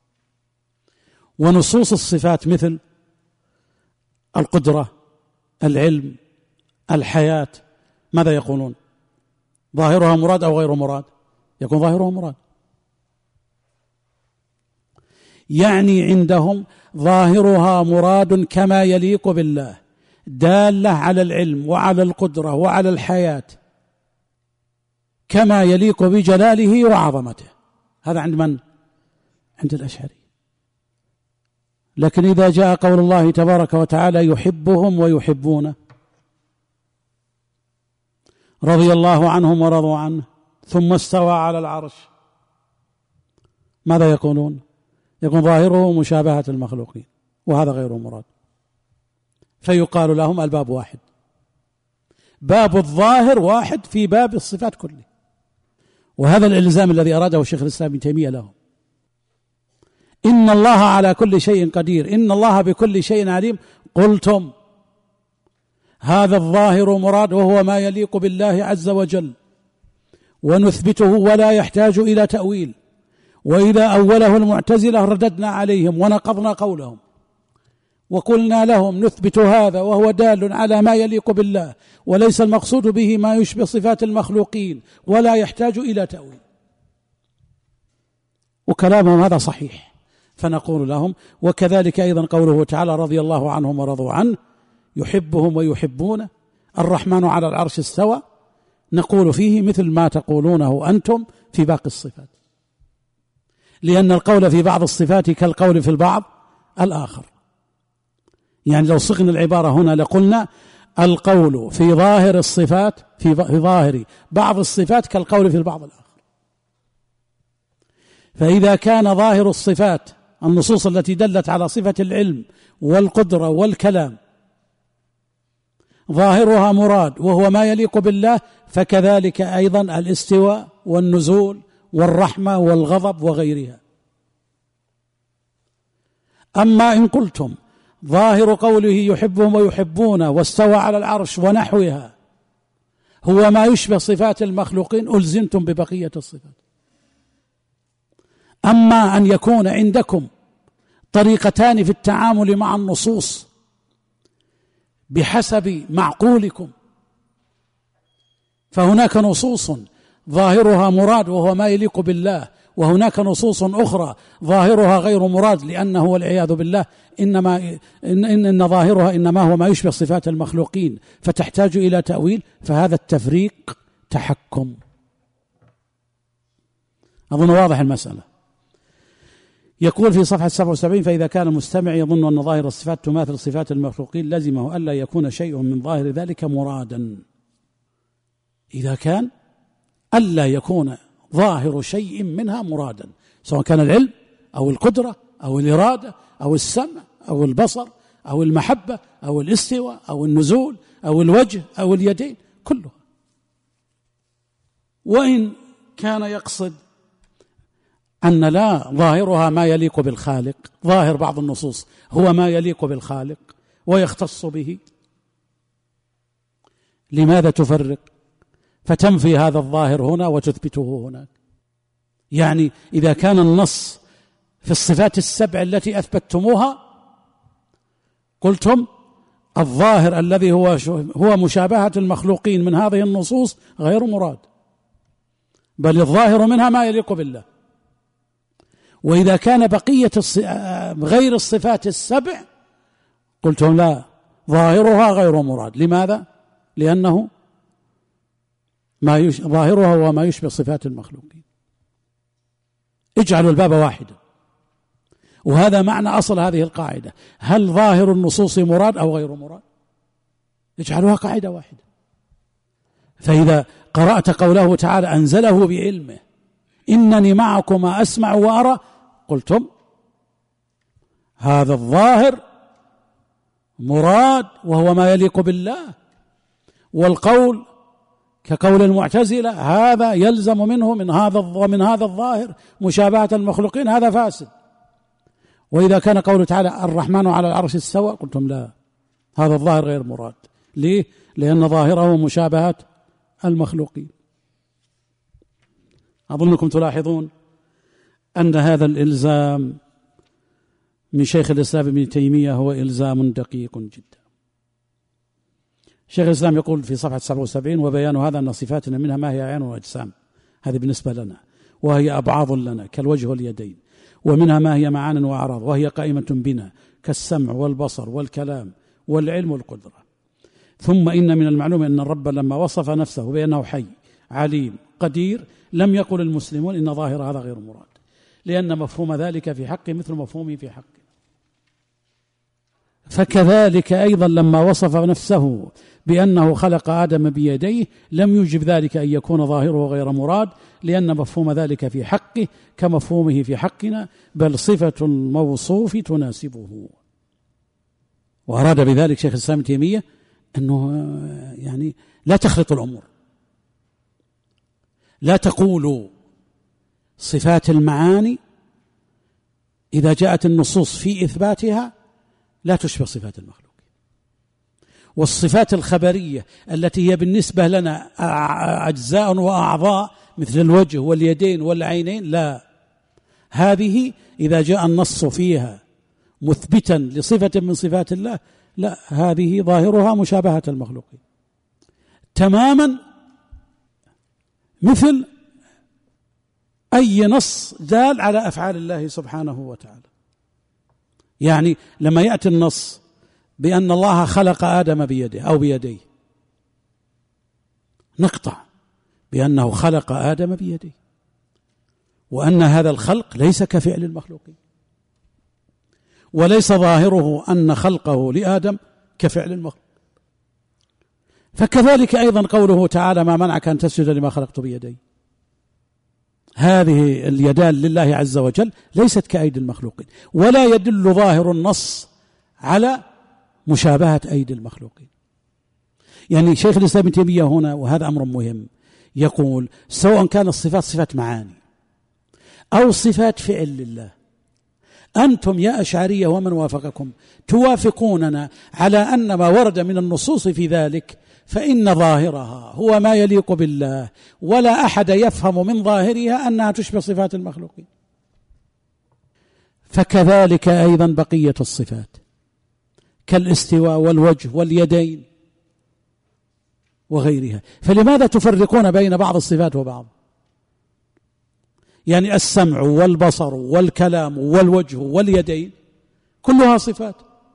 ونصوص الصفات مثل القدرة، العلم، الحياة، ماذا يقولون؟ ظاهرها مراد أو غير مراد؟ يكون ظاهرها مراد. يعني عندهم ظاهرها مراد كما يليق بالله، دالة على العلم وعلى القدرة وعلى الحياة كما يليق بجلاله وعظمته. هذا عند من؟ عند الأشعري. لكن إذا جاء قول الله تبارك وتعالى: يحبهم ويحبونه، رضي الله عنهم ورضوا عنه، ثم استوى على العرش، ماذا يقولون؟ يكون ظاهره مشابهة المخلوقين، وهذا غير مراد. فيقال لهم الباب واحد، باب الظاهر واحد في باب الصفات كله. وهذا الإلزام الذي أراده شيخ الإسلام ابن تيمية لهم. إن الله على كل شيء قدير، إن الله بكل شيء عليم. قلتم هذا الظاهر مراد وهو ما يليق بالله عز وجل، ونثبته ولا يحتاج إلى تأويل. وإذا أوله المعتزلة رددنا عليهم ونقضنا قولهم وقلنا لهم نثبت هذا وهو دال على ما يليق بالله، وليس المقصود به ما يشبه صفات المخلوقين، ولا يحتاج إلى تأويل. وكلامهم هذا صحيح. فنقول لهم: وكذلك أيضا قوله تعالى: رضي الله عنهم ورضوا عنه، يحبهم ويحبونه، الرحمن على العرش استوى، نقول فيه مثل ما تقولونه أنتم في باقي الصفات، لأن القول في بعض الصفات كالقول في البعض الآخر. يعني لو صغنا العبارة هنا لقلنا القول في ظاهر الصفات في ظاهر بعض الصفات كالقول في البعض الآخر. فإذا كان ظاهر الصفات النصوص التي دلت على صفة العلم والقدرة والكلام ظاهرها مراد وهو ما يليق بالله، فكذلك أيضا الاستواء والنزول والرحمة والغضب وغيرها. أما إن قلتم ظاهر قوله يحبهم ويحبونه واستوى على العرش ونحوها هو ما يشبه صفات المخلوقين، ألزمتم ببقية الصفات. أما أن يكون عندكم طريقتان في التعامل مع النصوص بحسب معقولكم فهناك نصوص ظاهرها مراد وهو ما يليق بالله، وهناك نصوص أخرى ظاهرها غير مراد، لأنه والعياذ بالله إن ظاهرها إنما هو ما يشبه صفات المخلوقين فتحتاج إلى تأويل. فهذا التفريق تحكم. أظن واضح المسألة. يقول في صفحة 77: فإذا كان المستمع يظن أن ظاهر الصفات تماثل صفات المخلوقين لزمه ألا يكون شيء من ظاهر ذلك مرادا. إذا كان ألا يكون ظاهر شيء منها مرادا، سواء كان العلم أو القدرة أو الإرادة أو السمع أو البصر أو المحبة أو الاستواء أو النزول أو الوجه أو اليدين كلها. وإن كان يقصد أن لا ظاهرها ما يليق بالخالق، ظاهر بعض النصوص هو ما يليق بالخالق ويختص به، لماذا تفرق فتنفي هذا الظاهر هنا وتثبته هناك؟ يعني إذا كان النص في الصفات السبع التي أثبتتموها قلتم الظاهر الذي هو مشابهة المخلوقين من هذه النصوص غير مراد، بل الظاهر منها ما يليق بالله. وإذا كان بقية غير الصفات السبع قلتم لا، ظاهرها غير مراد. لماذا؟ لأنه ظاهرها هو ما يشبه صفات المخلوقين. اجعلوا الباب واحدا، وهذا معنى أصل هذه القاعدة: هل ظاهر النصوص مراد أو غير مراد؟ اجعلوها قاعدة واحدة. فإذا قرأت قوله تعالى أنزله بعلمه إنني معكما أسمع وأرى، قلتم هذا الظاهر مراد وهو ما يليق بالله، والقول كقول المعتزلة هذا يلزم منه من هذا الظاهر مشابهة المخلوقين، هذا فاسد. وإذا كان قوله تعالى الرحمن على العرش استوى قلتم لا، هذا الظاهر غير مراد. ليه؟ لأن ظاهره مشابهة المخلوقين. أظنكم تلاحظون أن هذا الإلزام من شيخ الإسلام ابن تيمية هو إلزام دقيق جدا. شيخ الإسلام يقول في صفحة 77: وبيان هذا أن صفاتنا منها ما هي عين وأجسام، هذه بالنسبة لنا، وهي أبعاض لنا كالوجه واليدين، ومنها ما هي معان وأعراض وهي قائمة بنا كالسمع والبصر والكلام والعلم والقدرة. ثم إن من المعلوم أن الرب لما وصف نفسه بأنه حي عليم قدير لم يقل المسلمون إن ظاهر هذا غير مراد، لأن مفهوم ذلك في حقه مثل مفهومه في حقه. فكذلك أيضا لما وصف نفسه بأنه خلق آدم بيديه لم يوجب ذلك أن يكون ظاهره غير مراد، لأن مفهوم ذلك في حقه كمفهومه في حقنا، بل صفة الموصوف تناسبه. وأراد بذلك شيخ الإسلام ابن تيمية أنه يعني لا تخلط الأمور، لا تقولوا صفات المعاني إذا جاءت النصوص في إثباتها لا تشبه صفات المخلوق، والصفات الخبرية التي هي بالنسبة لنا أجزاء وأعضاء مثل الوجه واليدين والعينين لا، هذه إذا جاء النص فيها مثبتا لصفة من صفات الله لا، هذه ظاهرها مشابهة المخلوقين تماما، مثل أي نص دال على أفعال الله سبحانه وتعالى. يعني لما يأتي النص بأن الله خلق آدم بيده أو بيديه نقطع بأنه خلق آدم بيده، وأن هذا الخلق ليس كفعل المخلوقين، وليس ظاهره أن خلقه لآدم كفعل المخلوق. فكذلك أيضا قوله تعالى ما منعك أن تسجد لما خلقت بيدي، هذه اليدان لله عز وجل ليست كأيدي المخلوقين، ولا يدل ظاهر النص على مشابهة أيدي المخلوقين. يعني شيخ الإسلام ابن تيمية هنا، وهذا أمر مهم، يقول سواء كان الصفات صفات معاني أو صفات فعل لله، أنتم يا أشعرية ومن وافقكم توافقوننا على أن ما ورد من النصوص في ذلك فإن ظاهرها هو ما يليق بالله، ولا أحد يفهم من ظاهرها أنها تشبه صفات المخلوقين. فكذلك أيضا بقية الصفات كالاستواء والوجه واليدين وغيرها. فلماذا تفرقون بين بعض الصفات وبعض؟ يعني السمع والبصر والكلام والوجه واليدين كلها صفات،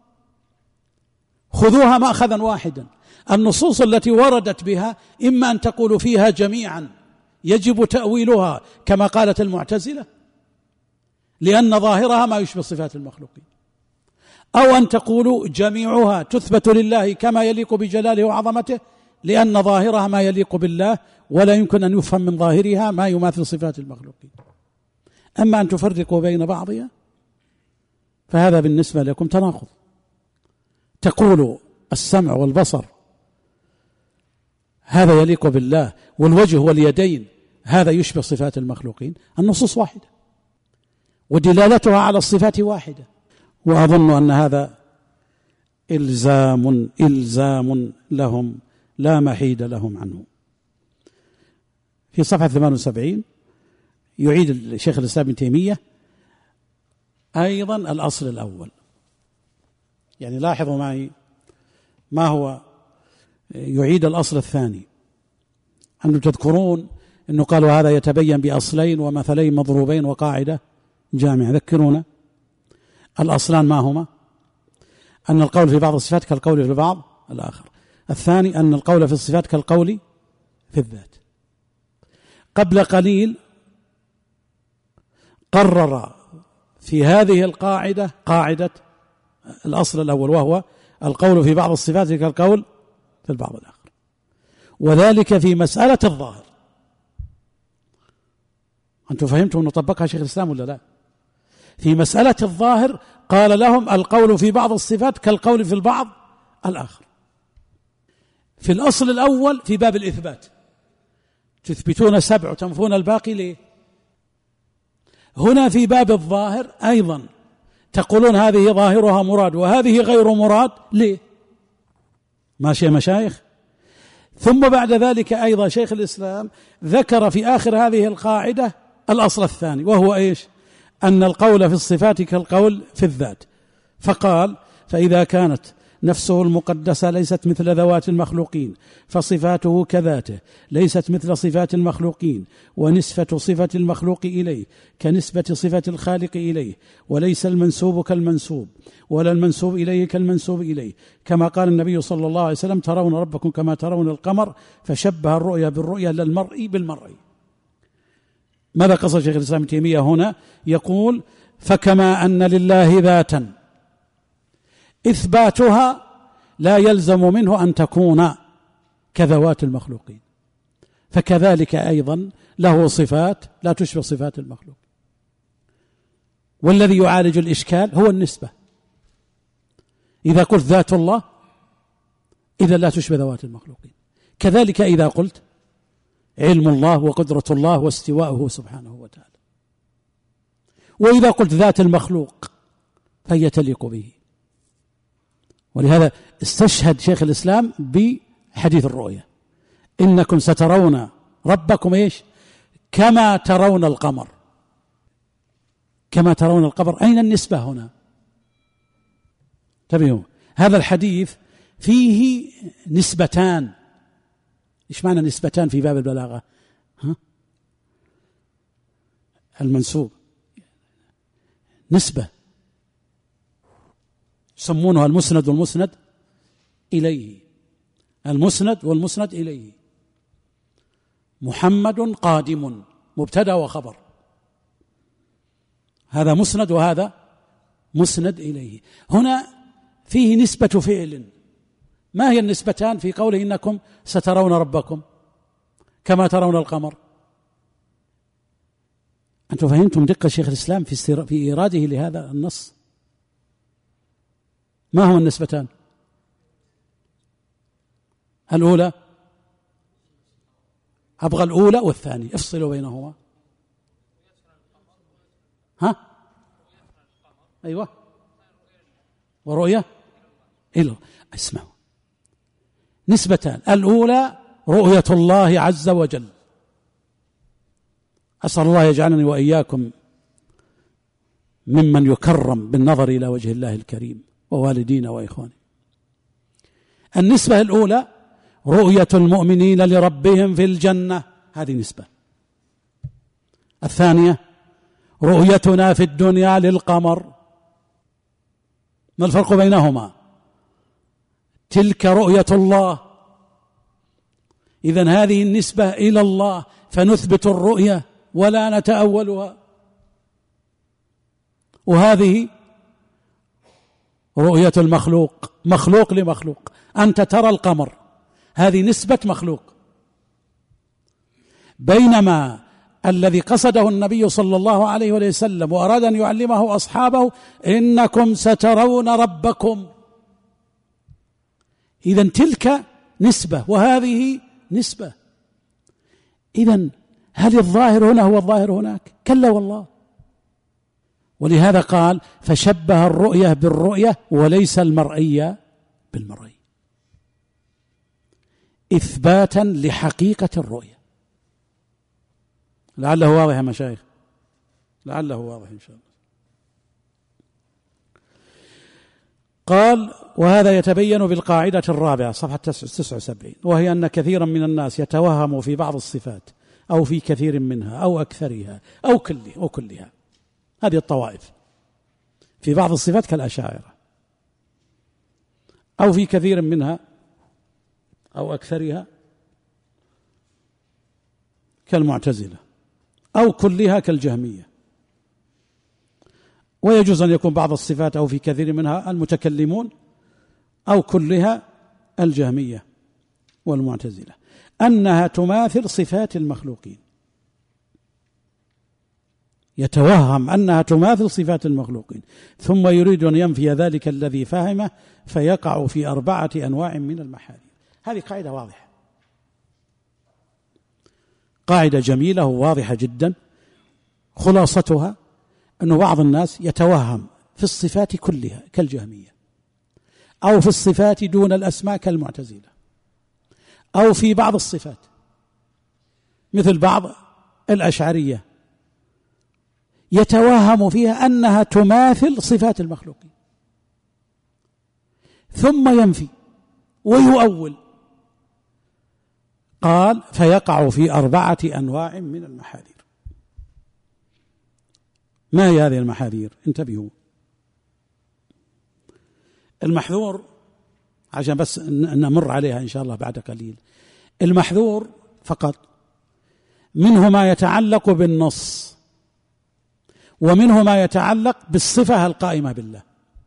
خذوها مأخذا واحدا. النصوص التي وردت بها إما أن تقولوا فيها جميعا يجب تأويلها كما قالت المعتزلة لأن ظاهرها ما يشبه صفات المخلوقين، أو أن تقولوا جميعها تثبت لله كما يليق بجلاله وعظمته لأن ظاهرها ما يليق بالله ولا يمكن أن يفهم من ظاهرها ما يماثل صفات المخلوقين. أما أن تفرقوا بين بعضها فهذا بالنسبة لكم تناقض. تقول السمع والبصر هذا يليق بالله والوجه واليدين هذا يشبه صفات المخلوقين. النصوص واحدة ودلالتها على الصفات واحدة، وأظن أن هذا إلزام لهم لا محيد لهم عنه. في صفحة 78 يعيد الشيخ الإسلام ابن تيمية أيضا الأصل الأول. يعني لاحظوا معي ما هو يعيد الأصل الثاني. أنتم تذكرون أنه قالوا هذا يتبين بأصلين ومثلين مضروبين وقاعدة جامعة. ذكرونا الأصلان ما هما؟ أن القول في بعض الصفات كالقول في بعض الآخر. الثاني أن القول في الصفات كالقول في الذات. قبل قليل قرر في هذه القاعدة قاعدة الأصل الأول وهو القول في بعض الصفات كالقول في البعض الآخر، وذلك في مسألة الظاهر. أنتم فهمتم أنه طبقها شيخ الإسلام ولا لا؟ في مسألة الظاهر قال لهم القول في بعض الصفات كالقول في البعض الآخر. في الأصل الأول في باب الإثبات تثبتون 7 وتنفون الباقي ليه؟ هنا في باب الظاهر أيضا تقولون هذه ظاهرها مراد وهذه غير مراد ليه؟ ماشي يا مشايخ؟ ثم بعد ذلك أيضا شيخ الإسلام ذكر في آخر هذه القاعدة الأصل الثاني وهو إيش؟ أن القول في الصفات كالقول في الذات. فقال فإذا كانت نفسه المقدسة ليست مثل ذوات المخلوقين فصفاته كذاته ليست مثل صفات المخلوقين، ونسبة صفة المخلوق إليه كنسبة صفة الخالق إليه، وليس المنسوب كالمنسوب ولا المنسوب إليه كالمنسوب إليه، كما قال النبي صلى الله عليه وسلم ترون ربكم كما ترون القمر، فشبه الرؤيا بالرؤيا للمرء بالمرء. ماذا قصد شيخ الإسلام ابن تيمية هنا؟ يقول فكما أن لله ذاتا إثباتها لا يلزم منه أن تكون كذوات المخلوقين، فكذلك أيضا له صفات لا تشبه صفات المخلوق. والذي يعالج الإشكال هو النسبة. إذا قلت ذات الله إذا لا تشبه ذوات المخلوقين، كذلك إذا قلت علم الله وقدرة الله واستواءه سبحانه وتعالى، وإذا قلت ذات المخلوق فهي تليق به. ولهذا استشهد شيخ الإسلام بحديث الرؤيا إنكم سترون ربكم إيش؟ كما ترون القمر. كما ترون القمر، أين النسبة هنا؟ انتبهوا، هذا الحديث فيه نسبتان. إيش معنى نسبتان في باب البلاغة؟ المنسوب نسبة يسمونها المسند والمسند إليه. المسند والمسند إليه. محمد قادم مبتدأ وخبر، هذا مسند وهذا مسند إليه. هنا فيه نسبة فعل. ما هي النسبتان في قوله إنكم سترون ربكم كما ترون القمر؟ أنتم فهمتم دقة شيخ الإسلام في إيراده لهذا النص؟ ما هو النسبتان؟ الأولى، أبغى الأولى والثانية، افصلوا بينهما. ها؟ أيوة، ورؤية إلا. اسمعوا، نسبتان. الأولى رؤية الله عز وجل، أسأل الله يجعلني وإياكم ممن يكرم بالنظر إلى وجه الله الكريم ووالدينا وإخواني. النسبة الأولى رؤية المؤمنين لربهم في الجنة، هذه نسبة. الثانية رؤيتنا في الدنيا للقمر، ما الفرق بينهما؟ تلك رؤية الله، إذن هذه النسبة إلى الله، فنثبت الرؤية ولا نتأولها. وهذه رؤية المخلوق، مخلوق لمخلوق، أنت ترى القمر، هذه نسبة مخلوق. بينما الذي قصده النبي صلى الله عليه وسلم وأراد أن يعلمه أصحابه إنكم سترون ربكم، إذن تلك نسبة وهذه نسبة. إذن هل الظاهر هنا هو الظاهر هناك؟ كلا والله. ولهذا قال فشبه الرؤية بالرؤية وليس المرئية بالمرئي، إثباتا لحقيقة الرؤية. لعله واضح يا مشايخ، لعله واضح إن شاء الله. قال وهذا يتبين بالقاعدة الرابعة صفحة 79، وهي أن كثيرا من الناس يتوهم في بعض الصفات أو في كثير منها أو أكثرها أو كلها. هذه الطوائف في بعض الصفات كالأشاعرة، أو في كثير منها أو أكثرها كالمعتزلة، أو كلها كالجهمية. ويجوز أن يكون بعض الصفات أو في كثير منها المتكلمون، أو كلها الجهمية والمعتزلة، أنها تماثل صفات المخلوقين، يتوهم أنها تماثل صفات المخلوقين، ثم يريد أن ينفي ذلك الذي فهمه فيقع في 4 أنواع من المحاذير. هذه قاعدة واضحة، قاعدة جميلة وواضحة جدا. خلاصتها أن بعض الناس يتوهم في الصفات كلها كالجهمية، أو في الصفات دون الأسماء كالمعتزلة، أو في بعض الصفات مثل بعض الأشعرية يتوهم فيها أنها تماثل صفات المخلوقين، ثم ينفي ويؤول. قال فيقع في 4 أنواع من المحاذير. ما هي هذه المحاذير؟ انتبهوا. المحذور عشان بس نمر عليها إن شاء الله بعد قليل. المحذور فقط منه ما يتعلق بالنص، ومنه ما يتعلق بالصفة القائمة بالله،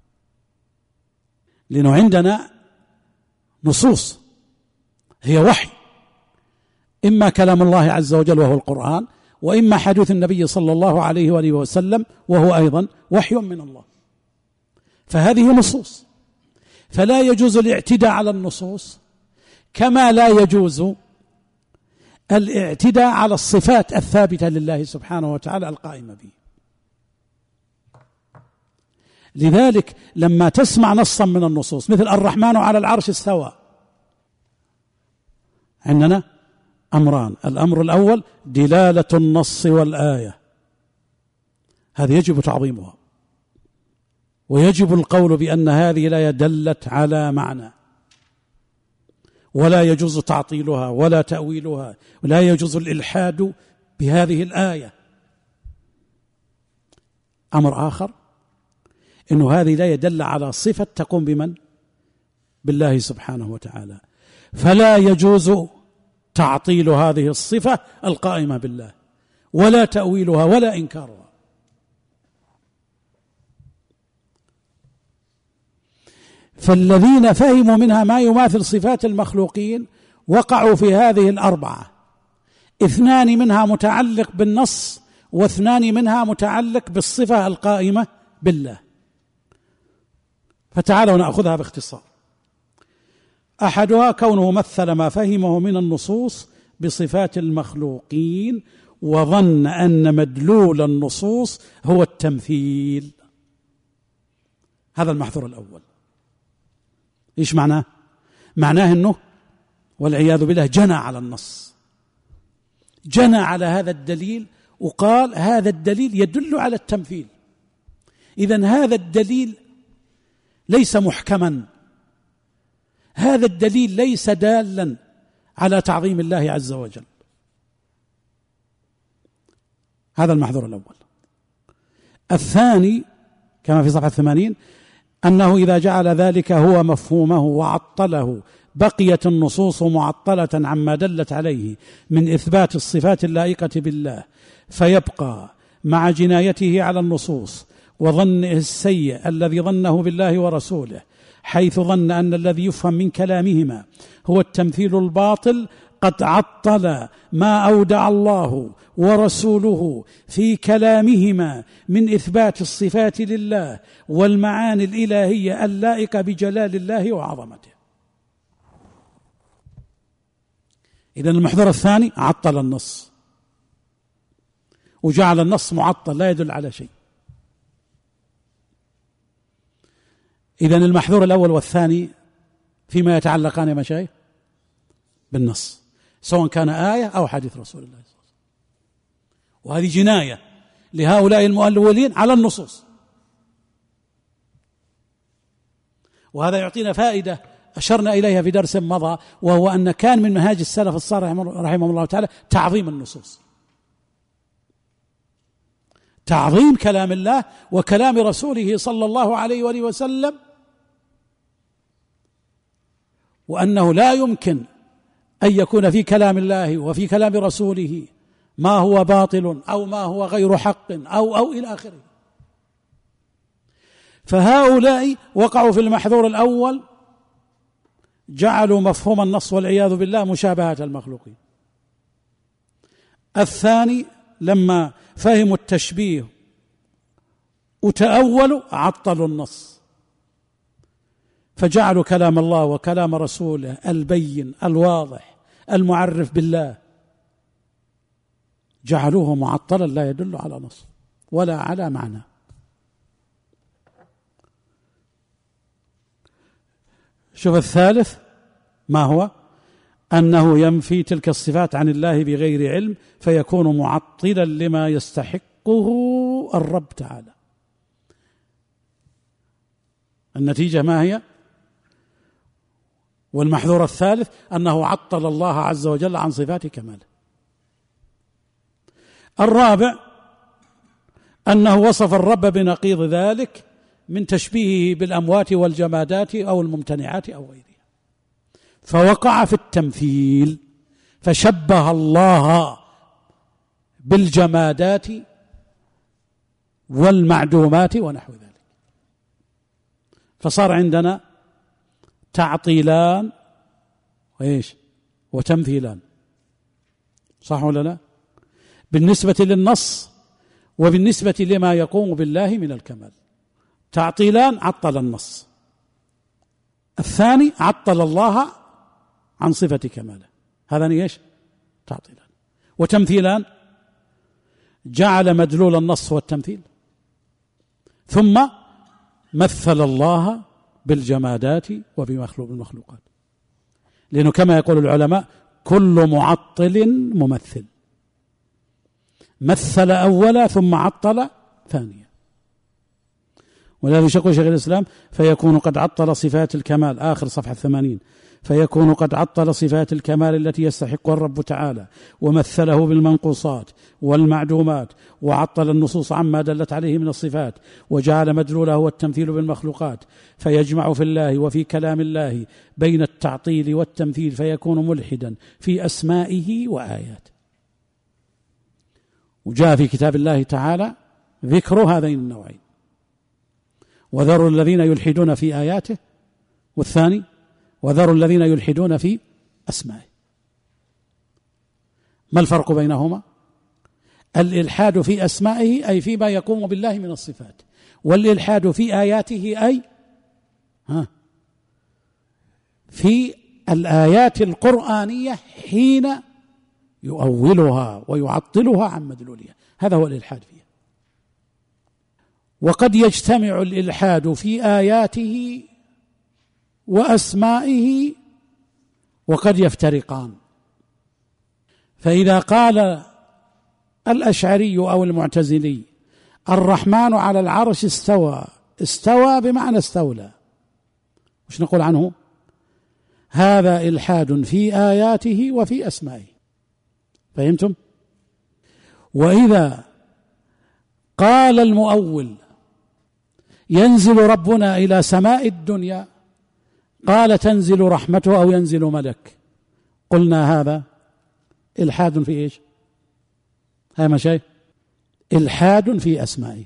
لأنه عندنا نصوص هي وحي، إما كلام الله عز وجل وهو القرآن، وإما حديث النبي صلى الله عليه وآله وسلم وهو أيضا وحي من الله. فهذه نصوص، فلا يجوز الاعتداء على النصوص، كما لا يجوز الاعتداء على الصفات الثابتة لله سبحانه وتعالى القائمة به. لذلك لما تسمع نصا من النصوص مثل الرحمن على العرش استوى، عندنا أمران: الأمر الأول دلالة النص والآية، هذه يجب تعظيمها، ويجب القول بأن هذه الآية دلت على معنى، ولا يجوز تعطيلها ولا تأويلها، ولا يجوز الإلحاد بهذه الآية. أمر آخر إنه هذه الآية دل على صفة تقوم بمن؟ بالله سبحانه وتعالى، فلا يجوز تعطيل هذه الصفة القائمة بالله، ولا تأويلها ولا إنكارها. فالذين فهموا منها ما يماثل صفات المخلوقين وقعوا في هذه 4، 2 منها متعلق بالنص، و2 منها متعلق بالصفة القائمة بالله. فتعالوا نأخذها باختصار. أحدها كونه مثل ما فهمه من النصوص بصفات المخلوقين، وظن أن مدلول النصوص هو التمثيل. هذا المحذور الأول. إيش معناه؟ معناه أنه والعياذ بالله جنى على النص، جنى على هذا الدليل، وقال هذا الدليل يدل على التمثيل. إذن هذا الدليل ليس محكما، هذا الدليل ليس دالا على تعظيم الله عز وجل. هذا المحذور الأول. الثاني كما في صفحة 80 أنه إذا جعل ذلك هو مفهومه وعطله بقيت النصوص معطلة عما دلت عليه من إثبات الصفات اللائقة بالله، فيبقى مع جنايته على النصوص وظنه السيء الذي ظنه بالله ورسوله، حيث ظن أن الذي يفهم من كلامهما هو التمثيل الباطل، قد عطل ما أودع الله ورسوله في كلامهما من إثبات الصفات لله والمعاني الإلهية اللائقة بجلال الله وعظمته. إذن المحذور الثاني عطل النص وجعل النص معطل لا يدل على شيء. إذن المحذور الأول والثاني فيما يتعلقان يا مشايخ بالنص، سواء كان آية أو حديث رسول الله صلى الله عليه وسلم، وهذه جناية لهؤلاء المؤولين على النصوص. وهذا يعطينا فائدة أشرنا إليها في درس مضى، وهو أن كان من منهاج السلف الصالح رحمه الله تعالى تعظيم النصوص، تعظيم كلام الله وكلام رسوله صلى الله عليه وآله وسلم، وأنه لا يمكن أن يكون في كلام الله وفي كلام رسوله ما هو باطل أو ما هو غير حق أو إلى آخره. فهؤلاء وقعوا في المحذور الأول، جعلوا مفهوم النص والعياذ بالله مشابهة المخلوقين. الثاني لما فهموا التشبيه وتأولوا عطلوا النص، فجعلوا كلام الله وكلام رسوله البين الواضح المعرف بالله جعلوه معطلا لا يدل على نص ولا على معنى. شوف الثالث ما هو؟ أنه ينفي تلك الصفات عن الله بغير علم، فيكون معطلا لما يستحقه الرب تعالى. النتيجة ما هي؟ والمحذور الثالث أنه عطل الله عز وجل عن صفات كماله. الرابع أنه وصف الرب بنقيض ذلك من تشبيهه بالأموات والجمادات أو الممتنعات أو غيرها، فوقع في التمثيل فشبه الله بالجمادات والمعدومات ونحو ذلك، فصار عندنا تعطيلان وتمثيلان، صح ولا لا؟ بالنسبة للنص وبالنسبة لما يقوم بالله من الكمال. تعطيلان عطل النص، الثاني عطل الله عن صفة كماله، هذا تعطيلان. وتمثيلان جعل مدلول النص والتمثيل، ثم مثل الله بالجمادات وبمخلوقات، لأنه كما يقول العلماء كل معطل ممثل، مثل أولا ثم عطل ثانيا. ولذلك يقول شيخ الإسلام فيكون قد عطل صفات الكمال، آخر صفحة 80، فيكون قد عطل صفات الكمال التي يستحقها الرب تعالى ومثله بالمنقوصات والمعدومات، وعطل النصوص عما دلت عليه من الصفات، وجعل مدلوله هو التمثيل بالمخلوقات، فيجمع في الله وفي كلام الله بين التعطيل والتمثيل، فيكون ملحدا في أسمائه وآياته. وجاء في كتاب الله تعالى ذكر هذين النوعين، وذروا الذين يلحدون في آياته، والثاني وذروا الذين يلحدون في أسمائه. ما الفرق بينهما؟ الإلحاد في أسمائه أي فيما يقوم بالله من الصفات، والإلحاد في آياته أي في الآيات القرآنية حين يؤولها ويعطلها عن مدلولها، هذا هو الإلحاد فيها. وقد يجتمع الإلحاد في آياته وأسمائه وقد يفترقان. فإذا قال الأشعري أو المعتزلي الرحمن على العرش استوى، استوى بمعنى استولى، وش نقول عنه؟ هذا إلحاد في آياته وفي أسمائه. فهمتم؟ وإذا قال المؤول ينزل ربنا إلى سماء الدنيا، قال تنزل رحمته أو ينزل ملك، قلنا هذا إلحاد في إيش؟ هذا مشايخ إلحاد في أسمائه.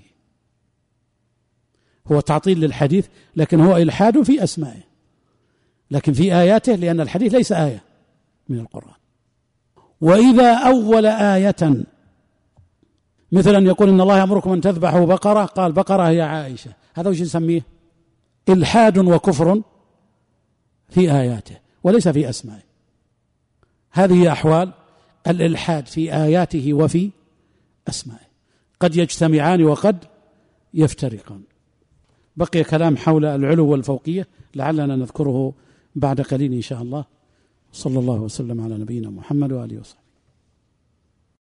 هو تعطيل للحديث لكن هو إلحاد في أسمائه، لكن في آياته، لأن الحديث ليس آية من القرآن. وإذا أول آية، مثلا يقول إن الله يأمركم أن تذبحوا بقرة، قال بقرة هي عائشة، هذا وش نسميه؟ إلحاد وكفر في آياته وليس في أسمائه. هذه أحوال الإلحاد في آياته وفي أسمائه، قد يجتمعان وقد يفترقان. بقي كلام حول العلو والفوقية لعلنا نذكره بعد قليل إن شاء الله. صلى الله وسلم على نبينا محمد وآله وصحبه.